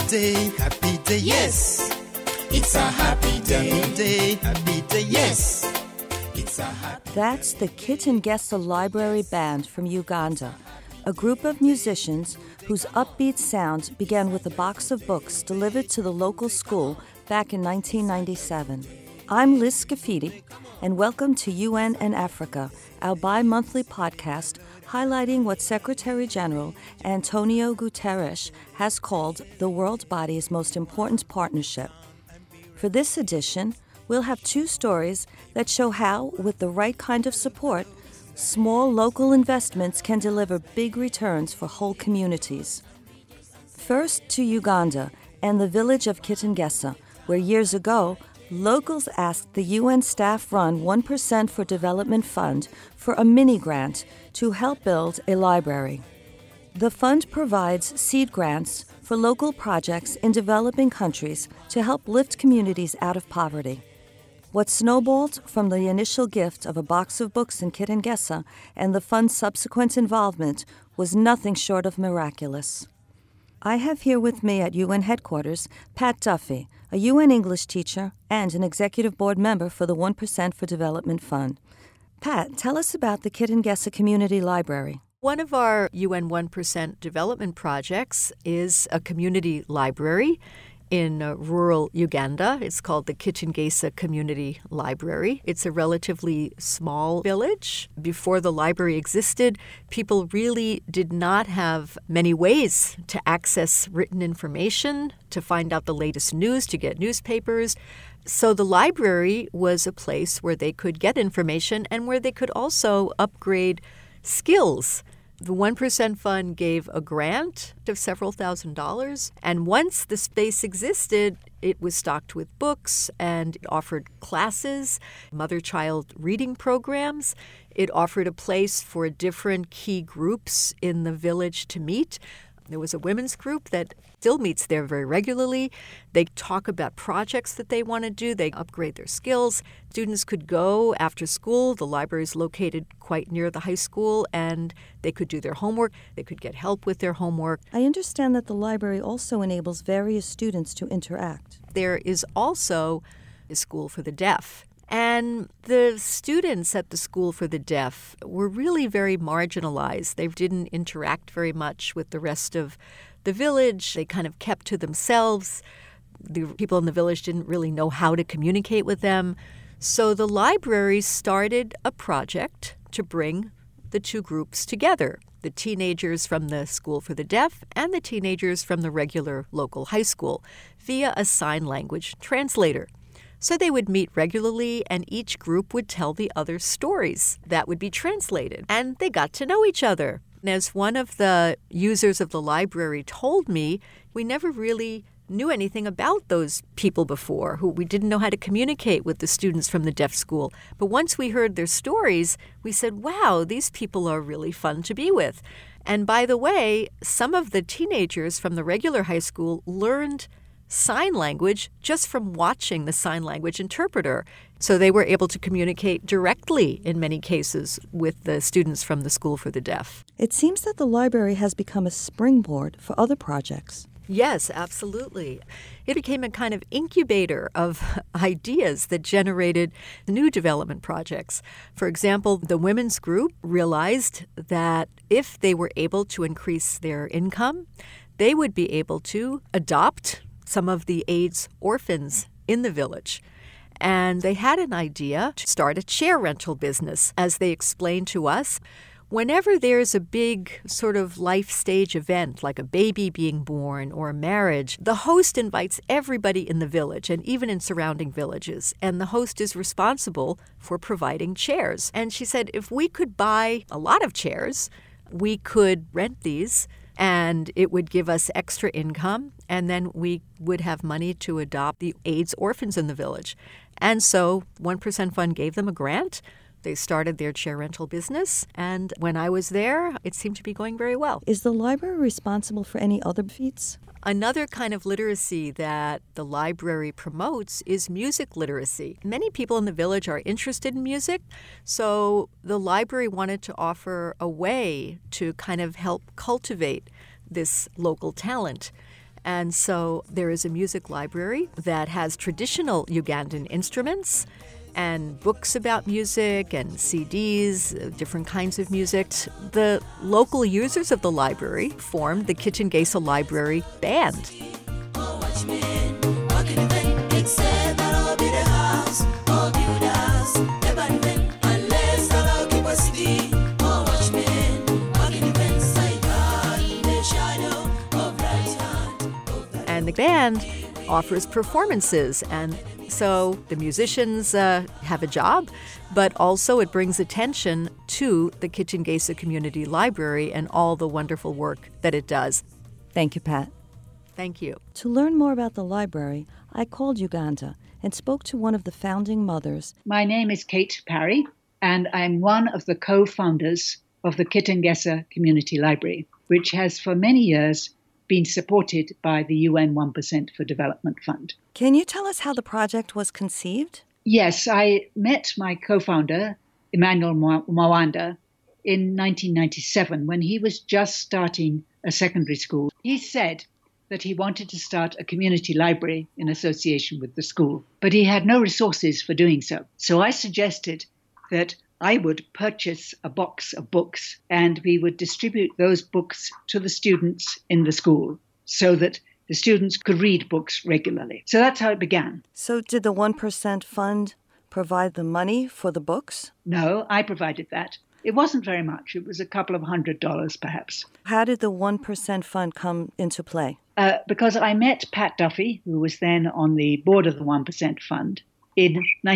happy day, yes. It's a happy day, happy day, yes. It's a happy That's the Kitengessa Library Band from Uganda, a group of musicians whose upbeat sound began with a box of books delivered to the local school back in 1997. I'm Liz Scafidi, and welcome to UN and Africa, our bi-monthly podcast highlighting what Secretary General Antonio Guterres has called the world body's most important partnership. For this edition, we'll have two stories that show how, with the right kind of support, small local investments can deliver big returns for whole communities. First to Uganda and the village of Kitengessa, where years ago, locals asked the UN staff-run 1% for Development Fund for a mini-grant to help build a library. The fund provides seed grants for local projects in developing countries to help lift communities out of poverty. What snowballed from the initial gift of a box of books in Kitengessa and the fund's subsequent involvement was nothing short of miraculous. I have here with me at UN headquarters Pat Duffy, a UN English teacher and an executive board member for the 1% for Development Fund. Pat, tell us about the Kitengessa Community Library. One of our UN 1% development projects is a community library in rural Uganda. It's called the Kitengessa Community Library. It's a relatively small village. Before the library existed, people really did not have many ways to access written information, to find out the latest news, to get newspapers. So the library was a place where they could get information and where they could also upgrade skills. The 1% Fund gave a grant of several $1,000s, and once the space existed, it was stocked with books and it offered classes, mother-child reading programs. It offered a place for different key groups in the village to meet. There was a women's group that still meets there very regularly. They talk about projects that they want to do. They upgrade their skills. Students could go after school. The library is located quite near the high school, and they could do their homework. They could get help with their homework. I understand that the library also enables various students to interact. There is also a school for the deaf. And the students at the School for the Deaf were really very marginalized. They didn't interact very much with the rest of the village. They kind of kept to themselves. The people in the village didn't really know how to communicate with them. So the library started a project to bring the two groups together, the teenagers from the School for the Deaf and the teenagers from the regular local high school, via a sign language translator. So they would meet regularly, and each group would tell the other stories that would be translated. And they got to know each other. And as one of the users of the library told me, we never really knew anything about those people before, who we didn't know how to communicate with the students from the deaf school. But once we heard their stories, we said, wow, these people are really fun to be with. And by the way, some of the teenagers from the regular high school learned sign language just from watching the sign language interpreter. So they were able to communicate directly, in many cases, with the students from the School for the Deaf. It seems that the library has become a springboard for other projects. Yes, absolutely. It became a kind of incubator of ideas that generated new development projects. For example, the women's group realized that if they were able to increase their income, they would be able to adopt some of the AIDS orphans in the village. And they had an idea to start a chair rental business. As they explained to us, whenever there's a big sort of life stage event, like a baby being born or a marriage, the host invites everybody in the village and even in surrounding villages. And the host is responsible for providing chairs. And she said, if we could buy a lot of chairs, we could rent these and it would give us extra income, and then we would have money to adopt the AIDS orphans in the village. And so 1% Fund gave them a grant. They started their chair rental business, and when I was there, it seemed to be going very well. Is the library responsible for any other feats? Another kind of literacy that the library promotes is music literacy. Many people in the village are interested in music, so the library wanted to offer a way to kind of help cultivate this local talent. And so there is a music library that has traditional Ugandan instruments and books about music and CDs, different kinds of music. The local users of the library formed the Kitengesa Library Band. And the band offers performances, and so the musicians have a job, but also it brings attention to the Kitengesa Community Library and all the wonderful work that it does. Thank you, Pat. Thank you. To learn more about the library, I called Uganda and spoke to one of the founding mothers. My name is Kate Parry, and I'm one of the co-founders of the Kitengesa Community Library, which has for many years been supported by the UN 1% for Development Fund. Can you tell us how the project was conceived? Yes, I met my co-founder, Emmanuel Mwawanda, in 1997 when he was just starting a secondary school. He said that he wanted to start a community library in association with the school, but he had no resources for doing so. So I suggested that I would purchase a box of books and we would distribute those books to the students in the school so that the students could read books regularly. So that's how it began. So did the 1% fund provide the money for the books? No, I provided that. It wasn't very much. It was a couple of $100 perhaps. How did the 1% fund come into play? Because I met Pat Duffy, who was then on the board of the 1% fund, in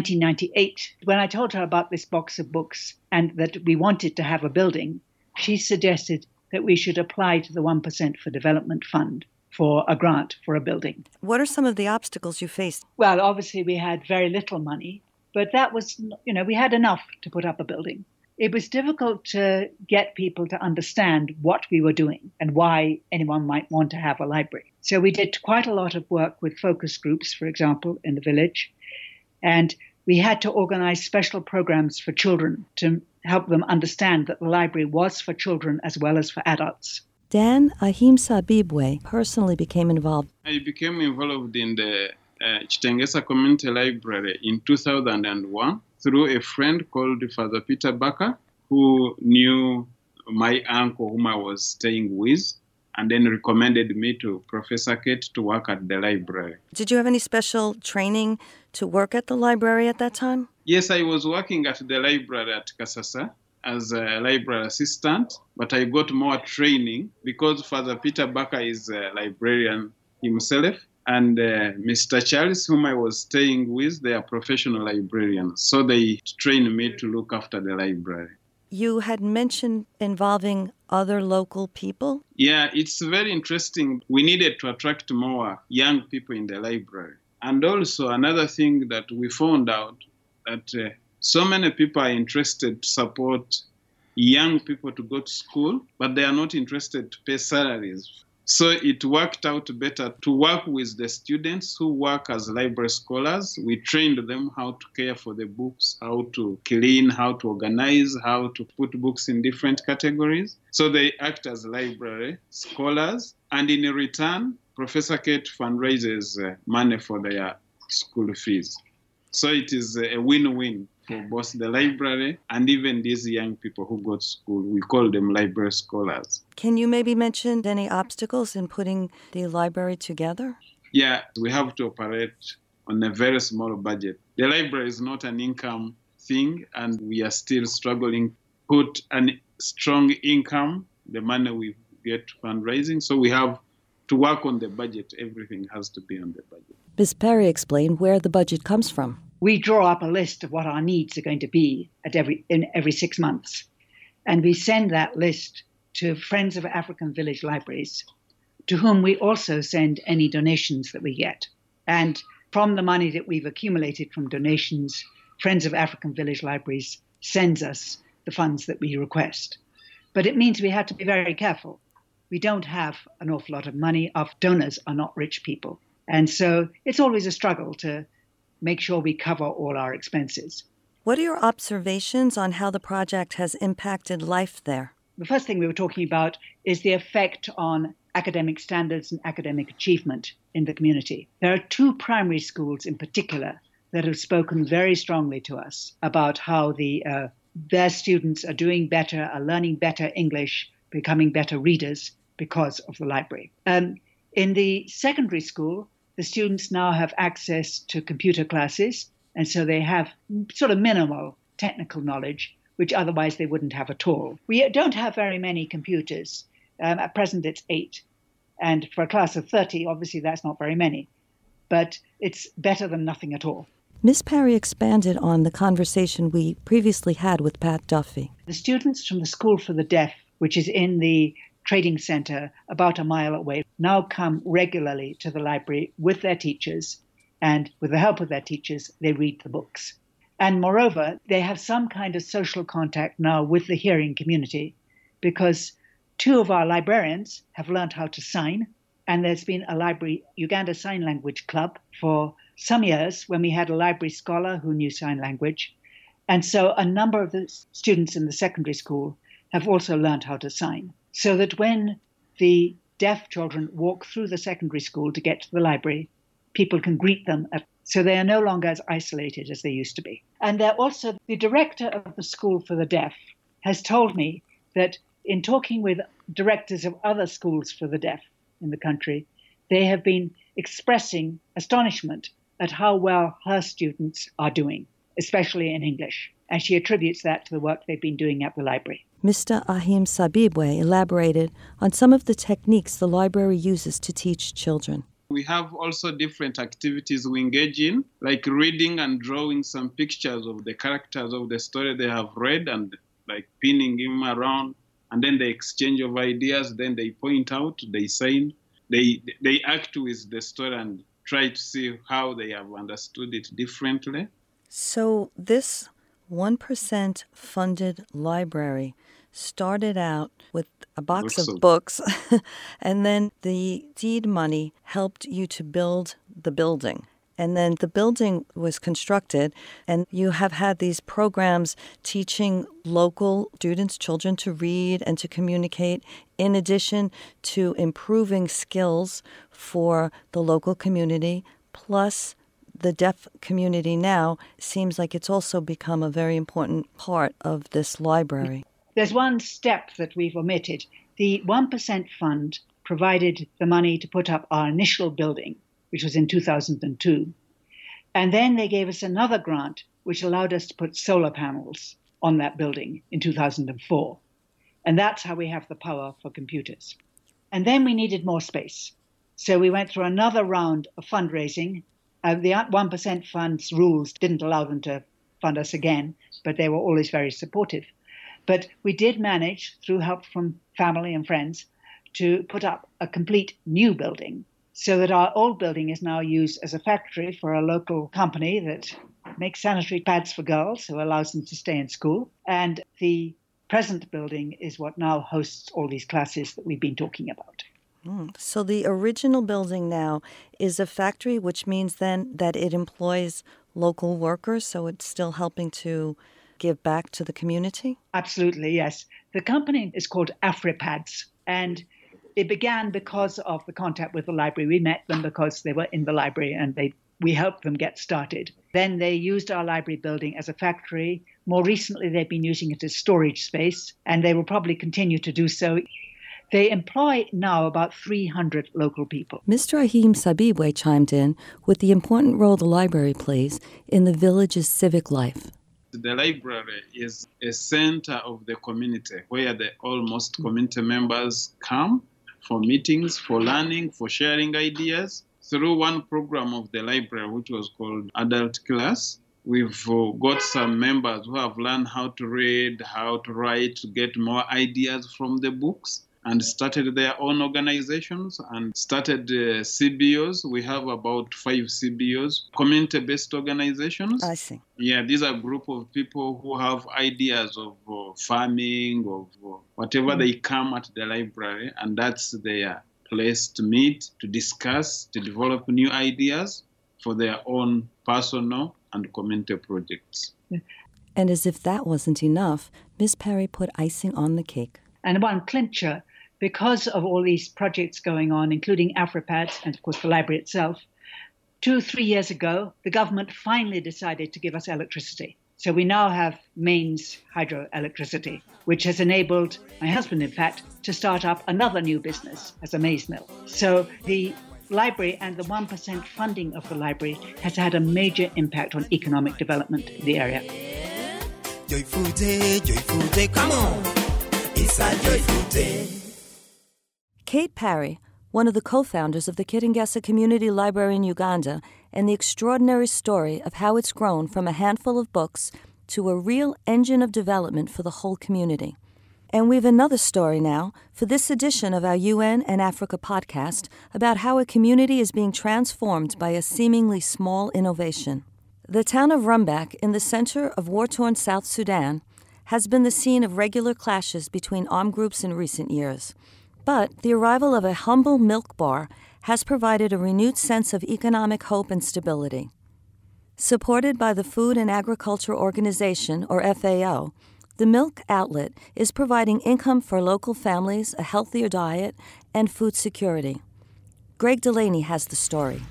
1998. When I told her about this box of books and that we wanted to have a building, she suggested that we should apply to the 1% for Development Fund for a grant for a building. What are some of the obstacles you faced? Well, obviously we had very little money, but that was, we had enough to put up a building. It was difficult to get people to understand what we were doing and why anyone might want to have a library. So we did quite a lot of work with focus groups, for example, in the village. And we had to organize special programs for children to help them understand that the library was for children as well as for adults. Dan Ahimsa Bibwe personally became involved. I became involved in the Kitengesa Community Library in 2001 through a friend called Father Peter Baker, who knew my uncle whom I was staying with, and then recommended me to Professor Kate to work at the library. Did you have any special training to work at the library at that time? Yes, I was working at the library at Kasasa as a library assistant, but I got more training because Father Peter Baker is a librarian himself, and Mr. Charles, whom I was staying with, they are professional librarians, so they trained me to look after the library. You had mentioned involving other local people? Yeah, it's very interesting. We needed to attract more young people in the library. And also another thing that we found out that so many people are interested to support young people to go to school, but they are not interested to pay salaries. So it worked out better to work with the students who work as library scholars. We trained them how to care for the books, how to clean, how to organize, how to put books in different categories. So they act as library scholars. And in return, Professor Kate fundraises money for their school fees. So it is a win-win for both the library and even these young people who go to school. We call them library scholars. Can you maybe mention any obstacles in putting the library together? Yeah, we have to operate on a very small budget. The library is not an income thing, and we are still struggling to put a strong income, the money we get fundraising. So we have to work on the budget. Everything has to be on the budget. Ms. Perry explained where the budget comes from. We draw up a list of what our needs are going to be in every 6 months. And we send that list to Friends of African Village Libraries, to whom we also send any donations that we get. And from the money that we've accumulated from donations, Friends of African Village Libraries sends us the funds that we request. But it means we have to be very careful. We don't have an awful lot of money. Our donors are not rich people. And so it's always a struggle to make sure we cover all our expenses. What are your observations on how the project has impacted life there? The first thing we were talking about is the effect on academic standards and academic achievement in the community. There are 2 primary schools in particular that have spoken very strongly to us about how their students are doing better, are learning better English, becoming better readers because of the library. In the secondary school, the students now have access to computer classes, and so they have sort of minimal technical knowledge, which otherwise they wouldn't have at all. We don't have very many computers. At present, it's 8. And for a class of 30, obviously that's not very many. But it's better than nothing at all. Ms. Parry expanded on the conversation we previously had with Pat Duffy. The students from the School for the Deaf, which is in the trading center about a mile away, now come regularly to the library with their teachers, and with the help of their teachers, they read the books. And moreover, they have some kind of social contact now with the hearing community, because 2 of our librarians have learned how to sign, and there's been a library Uganda Sign Language Club for some years when we had a library scholar who knew sign language. And so a number of the students in the secondary school have also learned how to sign, so that when the deaf children walk through the secondary school to get to the library, people can greet them. So they are no longer as isolated as they used to be. And they're also, the director of the School for the Deaf has told me that in talking with directors of other schools for the deaf in the country, they have been expressing astonishment at how well her students are doing, especially in English. And she attributes that to the work they've been doing at the library. Mr. Ahim Sabibwe elaborated on some of the techniques the library uses to teach children. We have also different activities we engage in, like reading and drawing some pictures of the characters of the story they have read and like pinning them around. And then they exchange of ideas, then they point out, they sign, they act with the story and try to see how they have understood it differently. So this 1% funded library started out with a box of books, and then the seed money helped you to build the building. And then the building was constructed, and you have had these programs teaching local students, children to read and to communicate, in addition to improving skills for the local community, plus the deaf community now seems like it's also become a very important part of this library. There's one step that we've omitted. The 1% fund provided the money to put up our initial building, which was in 2002. And then they gave us another grant, which allowed us to put solar panels on that building in 2004. And that's how we have the power for computers. And then we needed more space. So we went through another round of fundraising. The 1% fund's rules didn't allow them to fund us again, but they were always very supportive. But we did manage, through help from family and friends, to put up a complete new building, so that our old building is now used as a factory for a local company that makes sanitary pads for girls, who allows them to stay in school. And the present building is what now hosts all these classes that we've been talking about. So the original building now is a factory, which means then that it employs local workers, so it's still helping to give back to the community? Absolutely, yes. The company is called AfriPads, and it began because of the contact with the library. We met them because they were in the library, and we helped them get started. Then they used our library building as a factory. More recently, they've been using it as storage space, and they will probably continue to do so. They employ now about 300 local people. Mr. Ahim Sabibwe chimed in with the important role the library plays in the village's civic life. The library is a center of the community where the almost community members come for meetings, for learning, for sharing ideas. Through one program of the library, which was called Adult Class, we've got some members who have learned how to read, how to write, to get more ideas from the books, and started their own organizations and started CBOs. We have about 5 CBOs, community-based organizations. I see. Yeah, these are a group of people who have ideas of farming, of whatever they come at the library, and that's their place to meet, to discuss, to develop new ideas for their own personal and community projects. And as if that wasn't enough, Ms. Parry put icing on the cake. And one clincher because of all these projects going on, including AfriPads and, of course, the library itself, 2-3 years ago, the government finally decided to give us electricity. So we now have mains hydroelectricity, which has enabled my husband, in fact, to start up another new business as a maize mill. So the library and the 1% funding of the library has had a major impact on economic development in the area. Joyful day, come on. It's a joyful day. Kate Parry, one of the co-founders of the Kitengela Community Library in Uganda, and the extraordinary story of how it's grown from a handful of books to a real engine of development for the whole community. And we've another story now for this edition of our UN and Africa podcast about how a community is being transformed by a seemingly small innovation. The town of Rumbek, in the center of war-torn South Sudan, has been the scene of regular clashes between armed groups in recent years. But the arrival of a humble milk bar has provided a renewed sense of economic hope and stability. Supported by the Food and Agriculture Organization, or FAO, the milk outlet is providing income for local families, a healthier diet, and food security. Greg Delaney has the story.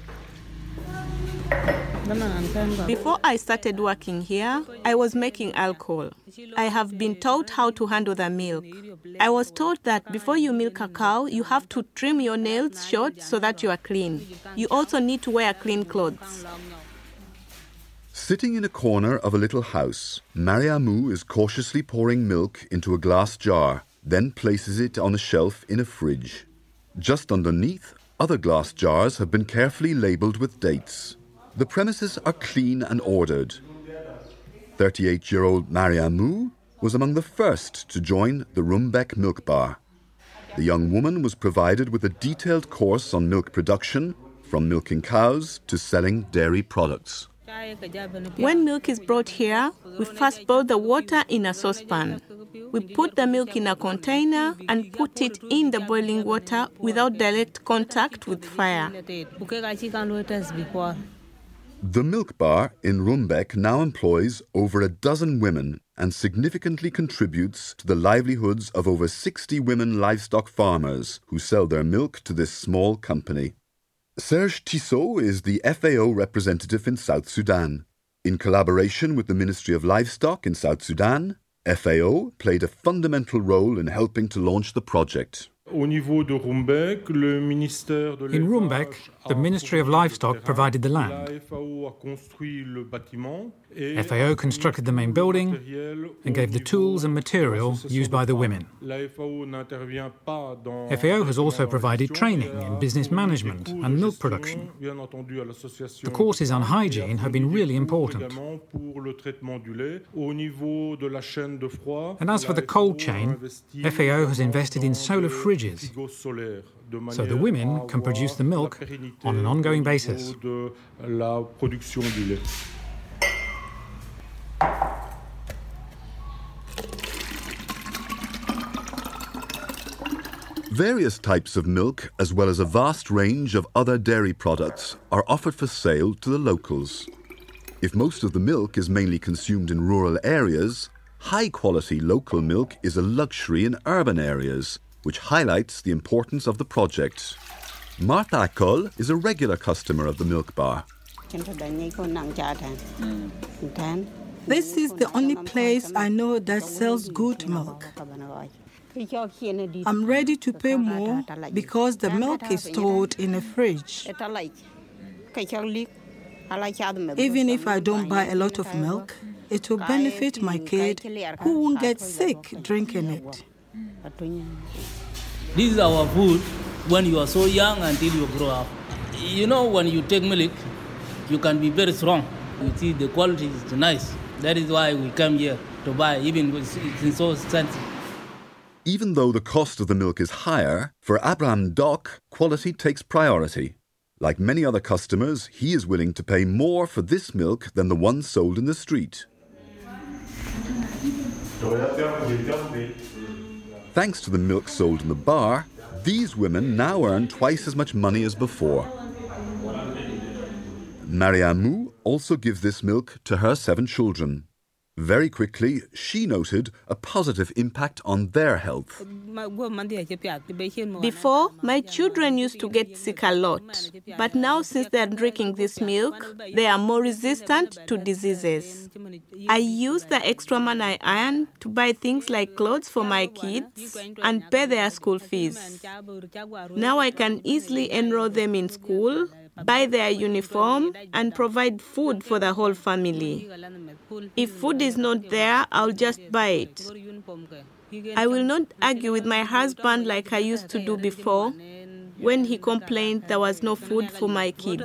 Before I started working here, I was making alcohol. I have been taught how to handle the milk. I was taught that before you milk a cow, you have to trim your nails short so that you are clean. You also need to wear clean clothes. Sitting in a corner of a little house, Mariamu is cautiously pouring milk into a glass jar, then places it on a shelf in a fridge. Just underneath, other glass jars have been carefully labelled with dates. The premises are clean and ordered. 38-year-old Mariamu was among the first to join the Rumbek Milk Bar. The young woman was provided with a detailed course on milk production, from milking cows to selling dairy products. When milk is brought here, we first boil the water in a saucepan. We put the milk in a container and put it in the boiling water without direct contact with fire. The milk bar in Rumbek now employs over a dozen women and significantly contributes to the livelihoods of over 60 women livestock farmers who sell their milk to this small company. Serge Tissot is the FAO representative in South Sudan. In collaboration with the Ministry of Livestock in South Sudan, FAO played a fundamental role in helping to launch the project. In Rumbek, the Ministry of Livestock provided the land. FAO constructed the main building and gave the tools and material used by the women. FAO has also provided training in business management and milk production. The courses on hygiene have been really important. And as for the cold chain, FAO has invested in solar fridges, so the women can produce the milk on an ongoing basis. Various types of milk, as well as a vast range of other dairy products, are offered for sale to the locals. If most of the milk is mainly consumed in rural areas, high-quality local milk is a luxury in urban areas, which highlights the importance of the project. Martha Akol is a regular customer of the milk bar. This is the only place I know that sells good milk. I'm ready to pay more because the milk is stored in a fridge. Even if I don't buy a lot of milk, it will benefit my kid who won't get sick drinking it. This is our food when you are so young until you grow up. You know, when you take milk, you can be very strong. You see the quality is nice. That is why we come here to buy, even if it's so expensive. Even though the cost of the milk is higher, for Abraham Dock, quality takes priority. Like many other customers, he is willing to pay more for this milk than the one sold in the street. Thanks to the milk sold in the bar, these women now earn twice as much money as before. Mariamu also gives this milk to her 7 children. Very quickly, she noted a positive impact on their health. Before, my children used to get sick a lot, but now since they're drinking this milk, they are more resistant to diseases. I use the extra money I earn to buy things like clothes for my kids and pay their school fees. Now I can easily enroll them in school, buy their uniform, and provide food for the whole family. If food is not there, I'll just buy it. I will not argue with my husband like I used to do before when he complained there was no food for my kid.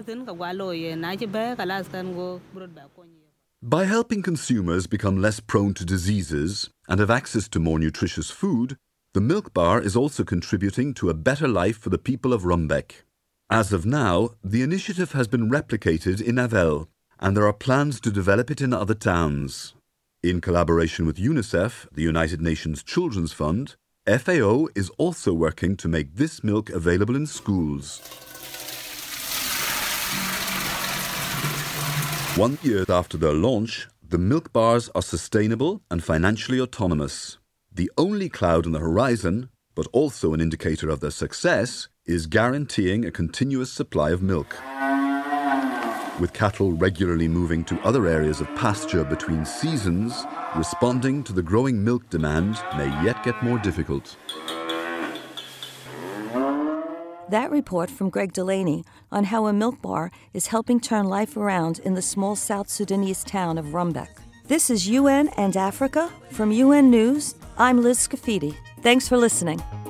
By helping consumers become less prone to diseases and have access to more nutritious food, the Milk Bar is also contributing to a better life for the people of Rumbek. As of now, the initiative has been replicated in Havel, and there are plans to develop it in other towns. In collaboration with UNICEF, the United Nations Children's Fund, FAO is also working to make this milk available in schools. 1 year after their launch, the milk bars are sustainable and financially autonomous. The only cloud on the horizon, but also an indicator of their success, is guaranteeing a continuous supply of milk. With cattle regularly moving to other areas of pasture between seasons, responding to the growing milk demand may yet get more difficult. That report from Greg Delaney on how a milk bar is helping turn life around in the small South Sudanese town of Rumbek. This is UN and Africa. From UN News, I'm Liz Scafidi. Thanks for listening.